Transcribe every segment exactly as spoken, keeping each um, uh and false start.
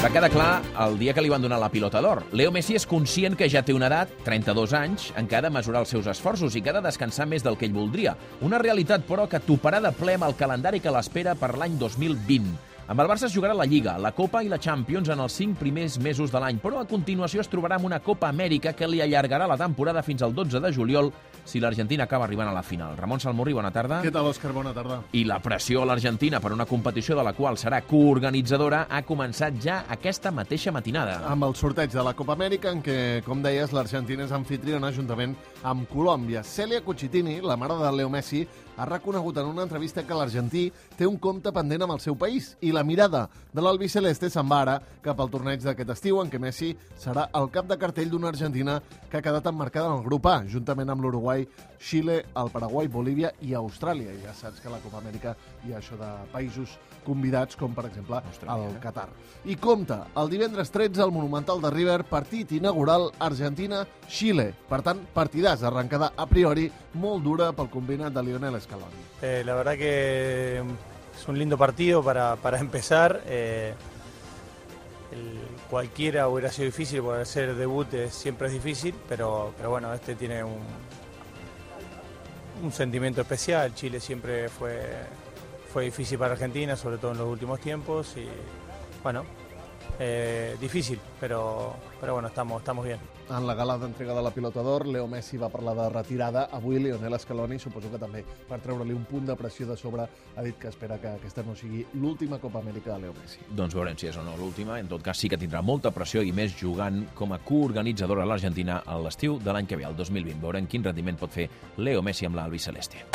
Va quedar clar el dia que li van donar la pilota d'or. Leo Messi és conscient que ja té una edat, trenta-dos anys, en què ha de mesurar els seus esforços i que ha de descansar més del que ell voldria. Una realitat, però, que toparà de ple amb el calendari que l'espera per l'any dos mil vint. Amb el Barça es jugarà la Lliga, la Copa i la Champions en els cinc primers mesos de l'any, però a continuació es trobarà amb una Copa Amèrica que li allargarà la temporada fins al dotze de juliol si l'Argentina acaba arribant a la final. Ramon Salmurri, bona tarda. Què tal, Òscar? Bona tarda. I la pressió a l'Argentina per una competició de la qual serà coorganitzadora ha començat ja aquesta mateixa matinada. Amb el sorteig de la Copa Amèrica, en què, com deies, l'Argentina és anfitriona juntament amb Colòmbia. Cèlia Cucitini, la mare de Leo Messi, ha reconegut en una entrevista que l'argentí té un compte pendent amb el seu país i la mirada de l'albiceleste se'n va ara cap al torneig d'aquest estiu, en què Messi serà el cap de cartell d'una Argentina que ha quedat emmarcada en el grup A, juntament amb l'Uruguai, Xile, el Paraguai, Bolívia i Austràlia. I ja saps que a la Copa Amèrica hi ha això de països convidats, com per exemple el Qatar. I compta, el divendres tretze al Monumental de River, partit inaugural Argentina-Xile. Per tant, partidàs, arrencada a priori molt dura pel combinat de Lionel Scaloni. Eh, la verdad que es un lindo partido para, para empezar. Eh, el, cualquiera hubiera sido difícil, porque hacer debut es, siempre es difícil, pero, pero bueno, este tiene un, un sentimiento especial. Chile siempre fue, fue difícil para Argentina, sobre todo en los últimos tiempos, y bueno, eh, difícil, pero, pero bueno, estamos, estamos bien. En la gala d'entrega de la pilota d'or, Leo Messi va parlar de retirada. Avui Lionel Scaloni, suposo que també per treure-li un punt de pressió de sobre, ha dit que espera que aquesta no sigui l'última Copa Amèrica de Leo Messi. Doncs veurem si és o no l'última. En tot cas, sí que tindrà molta pressió i més jugant com a coorganitzadora a l'Argentina a l'estiu de l'any que ve, el dos mil vint. Veurem quin rendiment pot fer Leo Messi amb l'albiceleste.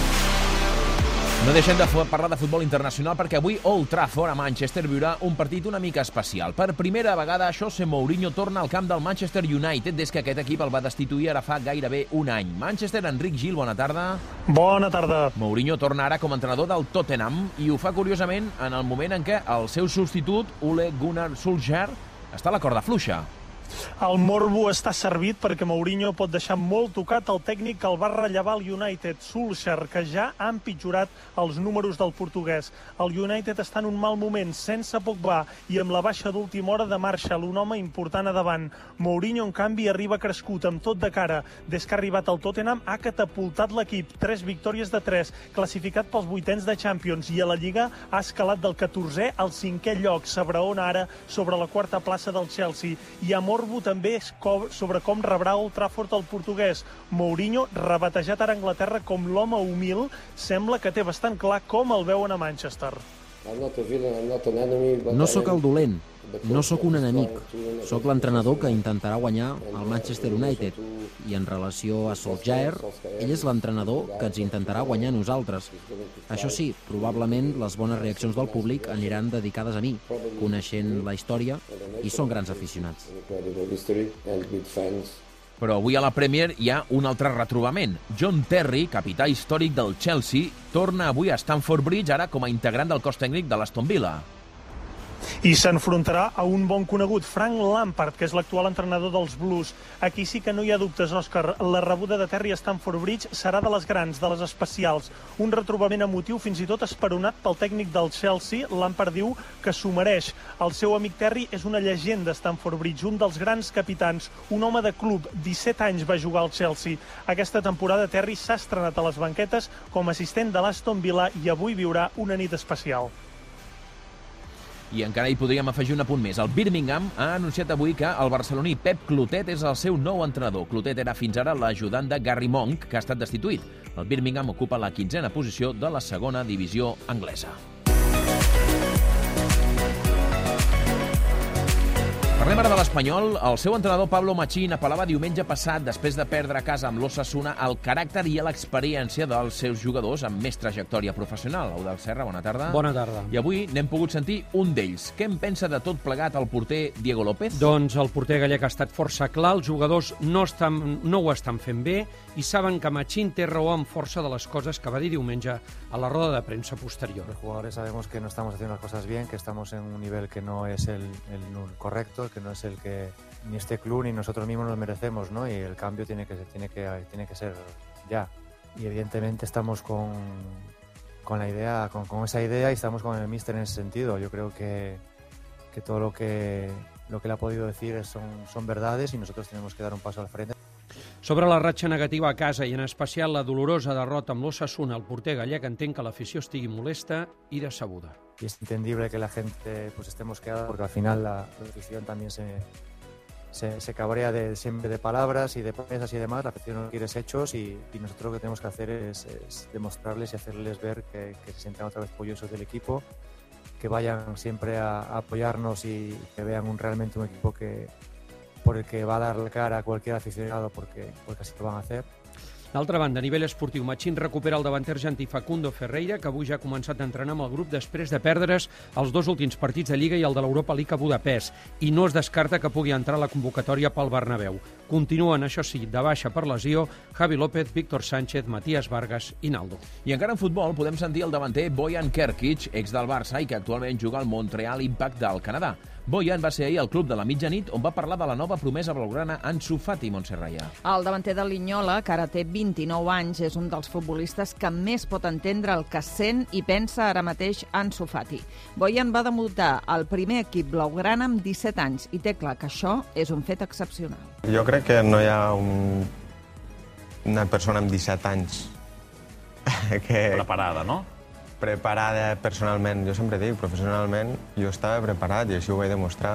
No deixem de parlar de futbol internacional perquè avui Old Trafford a Manchester viurà un partit una mica especial. Per primera vegada, José Mourinho torna al camp del Manchester United des que aquest equip el va destituir ara fa gairebé un any. Manchester, Enric Gil, bona tarda. Bona tarda. Mourinho torna ara com a entrenador del Tottenham i ho fa curiosament en el moment en què el seu substitut, Ole Gunnar Solskjaer, està a la corda fluixa. El morbo està servit perquè Mourinho pot deixar molt tocat el tècnic que el va rellevar al United, Solskjaer, que ja ha empitjorat els números del portuguès. El United està en un mal moment, sense Pogba i amb la baixa d'última hora de Marshall, un home important a davant. Mourinho, en canvi, arriba crescut amb tot de cara. Des que ha arribat al Tottenham ha catapultat l'equip, tres victòries de tres, classificat pels vuitens de Champions i a la Lliga ha escalat del catorzè al cinquè lloc, s'abraona ara sobre la quarta plaça del Chelsea. I a morbo també és sobre com rebrà Old Trafford el portuguès. Mourinho, rebatejat ara a Anglaterra com l'home humil, sembla que té bastant clar com el veuen a Manchester. No sóc el dolent, no sóc un enemic. Sóc l'entrenador que intentarà guanyar el Manchester United. I en relació a Solskjaer, ell és l'entrenador que ens intentarà guanyar a nosaltres. Això sí, probablement les bones reaccions del públic aniran dedicades a mi, coneixent la història, i són grans aficionats. Però avui a la Premier hi ha un altre retrobament. John Terry, capità històric del Chelsea, torna avui a Stamford Bridge, ara com a integrant del cos tècnic de l'Aston Villa. I s'enfrontarà a un bon conegut, Frank Lampard, que és l'actual entrenador dels Blues. Aquí sí que no hi ha dubtes, Òscar. La rebuda de Terry a Stamford Bridge serà de les grans, de les especials. Un retrobament emotiu fins i tot esperonat pel tècnic del Chelsea. Lampard diu que s'ho mereix. El seu amic Terry és una llegenda a Stamford Bridge, un dels grans capitans, un home de club. disset anys va jugar al Chelsea. Aquesta temporada Terry s'ha estrenat a les banquetes com a assistent de l'Aston Villa i avui viurà una nit especial. I encara hi podríem afegir un apunt més. El Birmingham ha anunciat avui que el barceloní Pep Clotet és el seu nou entrenador. Clotet era fins ara l'ajudant de Gary Monk, que ha estat destituït. El Birmingham ocupa la quinzena posició de la segona divisió anglesa. Parlem ara de l'Espanyol. El seu entrenador Pablo Machín apel·lava diumenge passat, després de perdre a casa amb l'Osasuna, al caràcter i a l'experiència dels seus jugadors amb més trajectòria professional. Eudald Serra, bona tarda. Bona tarda. I avui n'hem pogut sentir un d'ells. Què en pensa de tot plegat el porter Diego López? Doncs el porter gallec ha estat força clar, els jugadors no, estan, no ho estan fent bé i saben que Machín té raó amb força de les coses que va dir diumenge a la roda de premsa posterior. Los jugadores sabemos que no estamos haciendo las cosas bien, que estamos en un nivel que no es el, el correcto, que no es el que ni este club ni nosotros mismos nos merecemos, ¿no? Y el cambio tiene que, tiene que, tiene que ser ya. Y evidentemente estamos con, con la idea, con, con esa idea y estamos con el míster en ese sentido. Yo creo que, que que todo lo que, lo que le ha podido decir son, son verdades y nosotros tenemos que dar un paso al frente. Sobre la ratxa negativa a casa i en especial la dolorosa derrota amb l'Osasuna, el porter gallec entén que l'afició estigui molesta i decebuda. Y es entendible que la gente pues esté mosqueada porque al final la, la afición también se, se, se cabrea de, siempre de palabras y de promesas y demás. La afición no quiere hechos y, y nosotros lo que tenemos que hacer es, es demostrarles y hacerles ver que, que se sientan otra vez orgullosos del equipo, que vayan siempre a, a apoyarnos y que vean un, realmente un equipo que por el que va a dar la cara a cualquier aficionado porque, porque así lo van a hacer. D'altra banda, a nivell esportiu, Machín recupera el davanter argentí Facundo Ferreira, que avui ja ha començat a entrenar amb el grup després de perdre's els dos últims partits de Lliga i el de l'Europa League a Budapest, i no es descarta que pugui entrar a la convocatòria pel Bernabéu. Continuen, això sí, de baixa per lesió, Javi López, Víctor Sánchez, Matías Vargas i Naldo. I encara en futbol podem sentir el davanter Bojan Kerkic, ex del Barça i que actualment juga al Montreal Impact del Canadà. Bojan va ser ahir al club de la mitjanit on va parlar de la nova promesa blaugrana Ansu Fati, Montse Raya. El davanter de Linyola, que ara té vint-i-nou anys, és un dels futbolistes que més pot entendre el que sent i pensa ara mateix Ansu Fati. Bojan va debutar al primer equip blaugrana amb disset anys i té clar que això és un fet excepcional. Jo crec que no hi ha un, una persona amb disset anys que... Preparada, no? Preparada personalment, jo sempre dic, professionalment, jo estava preparat i així ho vaig demostrar.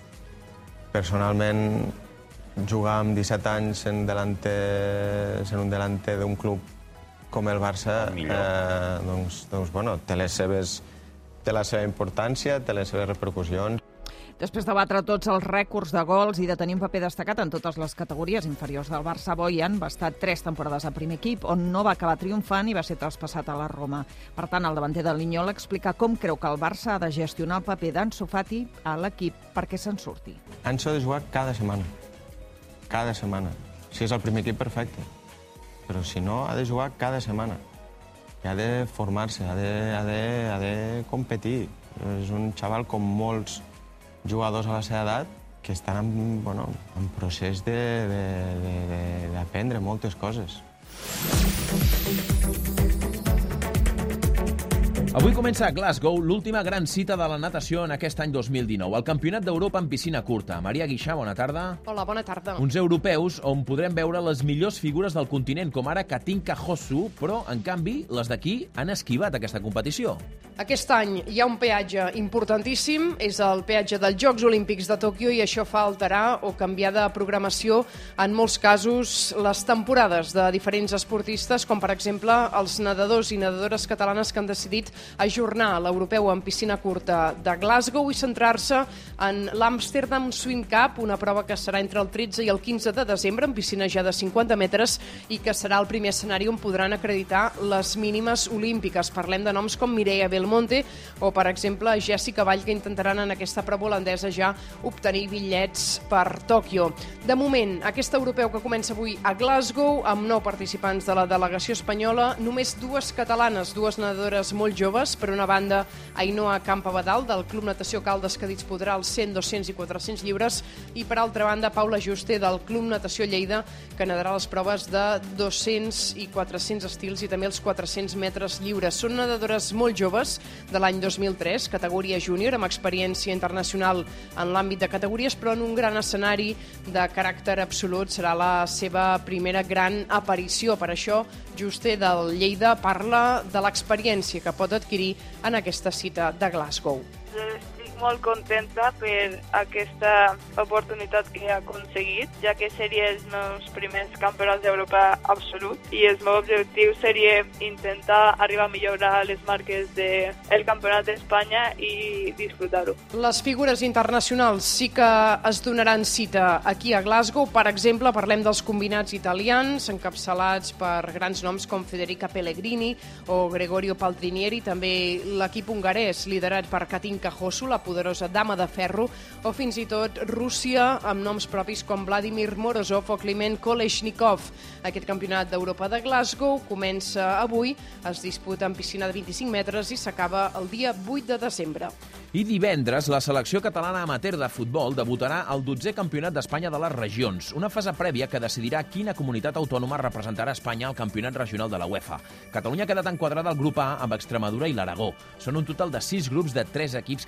Personalment, jugar amb disset anys en, delante, en un delante d'un club com el Barça, eh, doncs, doncs, bueno, té les seves, té la seva importància, té les seves repercussions. Després de batre tots els rècords de gols i de tenir un paper destacat en totes les categories inferiors del Barça, Bojan va estar tres temporades al primer equip, on no va acabar triomfant i va ser traspassat a la Roma. Per tant, el davanter del Linyola explica com creu que el Barça ha de gestionar el paper d'Ansu Fati a l'equip perquè se'n surti. Ansu ha de jugar cada setmana. Cada setmana. Si és el primer equip, perfecte. Però si no, ha de jugar cada setmana. I ha de formar-se, ha de, ha de, ha de competir. És un xaval com molts jugadors a la seva edat que estan en, bueno, en procés d'aprendre moltes coses. Avui comença a Glasgow l'última gran cita de la natació en aquest any dos mil dinou, el Campionat d'Europa en piscina curta. Maria Guixà, bona tarda. Hola, bona tarda. Uns europeus on podrem veure les millors figures del continent, com ara Katinka Hosszu, però, en canvi, les d'aquí han esquivat aquesta competició. Aquest any hi ha un peatge importantíssim, és el peatge dels Jocs Olímpics de Tòquio i això fa alterar o canviar de programació, en molts casos, les temporades de diferents esportistes, com per exemple els nedadors i nedadores catalanes que han decidit ajornar l'europeu en piscina curta de Glasgow i centrar-se en l'Amsterdam Swim Cup, una prova que serà entre el tretze i el quinze de desembre, en piscina ja de cinquanta metres, i que serà el primer escenari on podran acreditar les mínimes olímpiques. Parlem de noms com Mireia Belmonte o, per exemple, Jessica Vall, que intentaran en aquesta prova holandesa ja obtenir bitllets per Tòquio. De moment, aquest europeu que comença avui a Glasgow, amb nou participants de la delegació espanyola, només dues catalanes, dues nedadores molt joves. Per una banda, Ainhoa Campabadal, del Club Natació Caldes, que disputarà els cent, dos-cents i quatre-cents lliures, i per altra banda, Paula Juste, del Club Natació Lleida, que nadarà les proves de dos-cents i quatre-cents estils i també els quatre-cents metres lliures. Són nedadores molt joves, de l'any dos mil tres, categoria júnior, amb experiència internacional en l'àmbit de categories, però en un gran escenari de caràcter absolut. Serà la seva primera gran aparició. Per això, Juste del Lleida parla de l'experiència que pot adquirir en aquesta cita de Glasgow. Estic molt contenta per aquesta oportunitat que he aconseguit, ja que seria els meus primers campionats d'Europa absolut i el meu objectiu seria intentar arribar a millorar les marques del Campionat d'Espanya i disfrutar-ho. Les figures internacionals sí que es donaran cita aquí a Glasgow. Per exemple, parlem dels combinats italians, encapçalats per grans noms com Federica Pellegrini o Gregorio Paltrinieri, també l'equip hongarès liderat per Katinka Hosszu, la poderosa dama de ferro, o fins i tot Rússia, amb noms propis com Vladimir Morozov o Kliment Kolesnikov. Aquest campionat d'Europa de Glasgow comença avui, es disputa en piscina de vint-i-cinc metres i s'acaba el dia vuit de desembre. I divendres, la selecció catalana amateur de futbol debutarà al dotzè Campionat d'Espanya de les Regions, una fase prèvia que decidirà quina comunitat autònoma representarà Espanya al Campionat Regional de la UEFA. Catalunya ha quedat enquadrada al grup A amb Extremadura i l'Aragó. Són un total de sis grups de tres equips cadascun.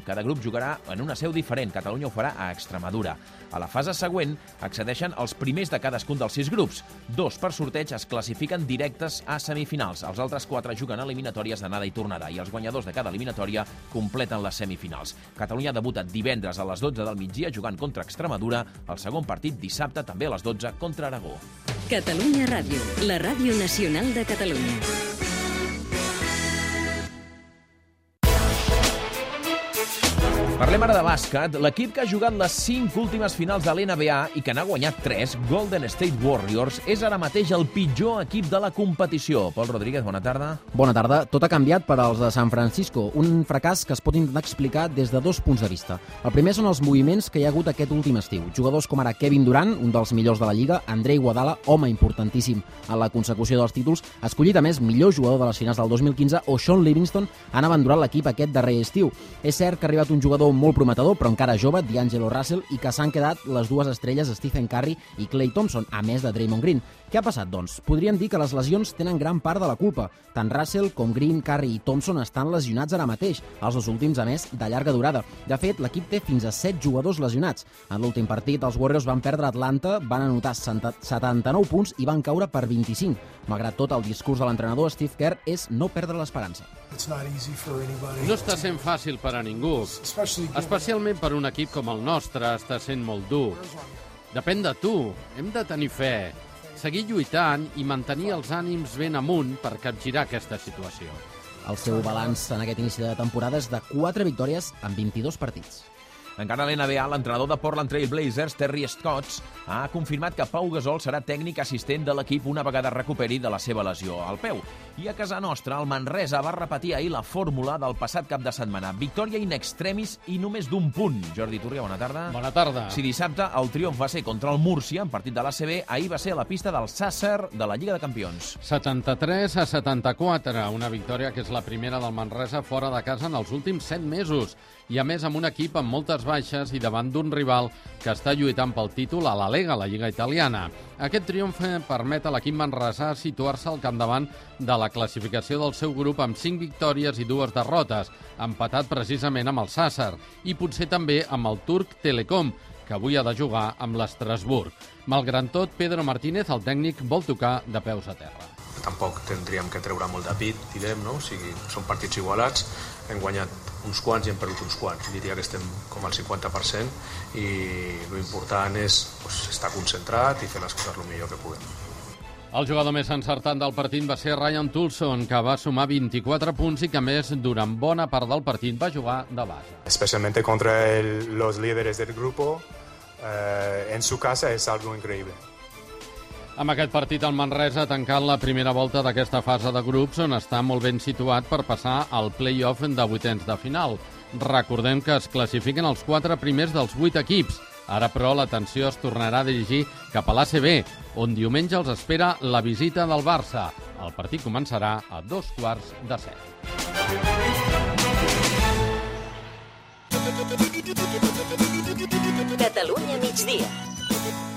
Cada grup jugarà en una seu diferent. Catalunya ho farà a Extremadura. A la fase següent accedeixen els primers de cadascun dels sis grups. Dos per sorteig es classifiquen directes a semifinals. Els altres quatre juguen eliminatòries d'anada i tornada i els guanyadors de cada eliminatòria completen les semifinals. Catalunya debuta divendres a les dotze del migdia jugant contra Extremadura. El segon partit dissabte també a les dotze contra Aragó. Catalunya Ràdio, la ràdio nacional de Catalunya. Parlem ara de bàsquet. L'equip que ha jugat les cinc últimes finals de l'N B A i que n'ha guanyat tres, Golden State Warriors, és ara mateix el pitjor equip de la competició. Pol Rodríguez, bona tarda. Bona tarda. Tot ha canviat per als de San Francisco. Un fracàs que es pot intentar explicar des de dos punts de vista. El primer són els moviments que hi ha hagut aquest últim estiu. Jugadors com ara Kevin Durant, un dels millors de la Lliga, Andrei Iguodala, home importantíssim en la consecució dels títols, escollit a més millor jugador de les finals del dos mil quinze, o Sean Livingston, han abandonat l'equip aquest darrer estiu. És cert que ha arribat un jugador molt prometedor, però encara jove, D'Angelo Russell, i que s'han quedat les dues estrelles Stephen Curry i Klay Thompson, a més de Draymond Green. Què ha passat, doncs? Podríem dir que les lesions tenen gran part de la culpa. Tant Russell com Green, Curry i Thompson estan lesionats ara mateix, els dos últims, a més, de llarga durada. De fet, l'equip té fins a set jugadors lesionats. En l'últim partit, els Warriors van perdre a Atlanta, van anotar setanta-nou punts i van caure per vint-i-cinc. Malgrat tot, el discurs de l'entrenador Steve Kerr és no perdre l'esperança. No està sent fàcil per a ningú, especialment per un equip com el nostre, està sent molt dur. Depèn de tu, hem de tenir fe, seguir lluitant i mantenir els ànims ben amunt per capgirar aquesta situació. El seu balanç en aquest inici de temporada és de quatre victòries en vint-i-dos partits. Encara a l'N B A, l'entrenador de Portland Trail Blazers, Terry Stotts, ha confirmat que Pau Gasol serà tècnic assistent de l'equip una vegada recuperi de la seva lesió al peu. I a casa nostra, el Manresa va repetir ahir la fórmula del passat cap de setmana. Victòria in extremis i només d'un punt. Jordi Turria, bona tarda. Bona tarda. Si dissabte el triomf va ser contra el Múrcia, en partit de l'A C B, ahir va ser a la pista del Sàsser de la Lliga de Campions. setanta-tres a setanta-quatre, una victòria que és la primera del Manresa fora de casa en els últims set mesos. I a més amb un equip amb moltes baixes i davant d'un rival que està lluitant pel títol a la Lega, la Lliga Italiana. Aquest triomf permet a l'equip manresà situar-se al capdavant de la classificació del seu grup amb cinc victòries i dues derrotes, empatat precisament amb el Sàsser i potser també amb el turc Telecom, que avui ha de jugar amb l'Estrasburg. Malgrat tot, Pedro Martínez, el tècnic, vol tocar de peus a terra. Tampoc tindríem que treure molt de pit, direm, no? O sigui, són partits igualats, hem guanyat uns quants i hem perdut uns quants. Diria que estem com al cinquanta per cent i l'important és pues, estar concentrat i fer les coses el millor que puguem. El jugador més encertant del partit va ser Ryan Toulson, que va sumar vint-i-quatre punts i que, a més, durant bona part del partit va jugar de base. Especialmente contra el, los líderes del grupo, eh, en su casa es algo increíble. Amb aquest partit, el Manresa ha tancat la primera volta d'aquesta fase de grups, on està molt ben situat per passar al play-off de vuitens de final. Recordem que es classifiquen els quatre primers dels vuit equips. Ara, però, l'atenció es tornarà a dirigir cap a l'A C B, on diumenge els espera la visita del Barça. El partit començarà a dos quarts de set. Catalunya migdia.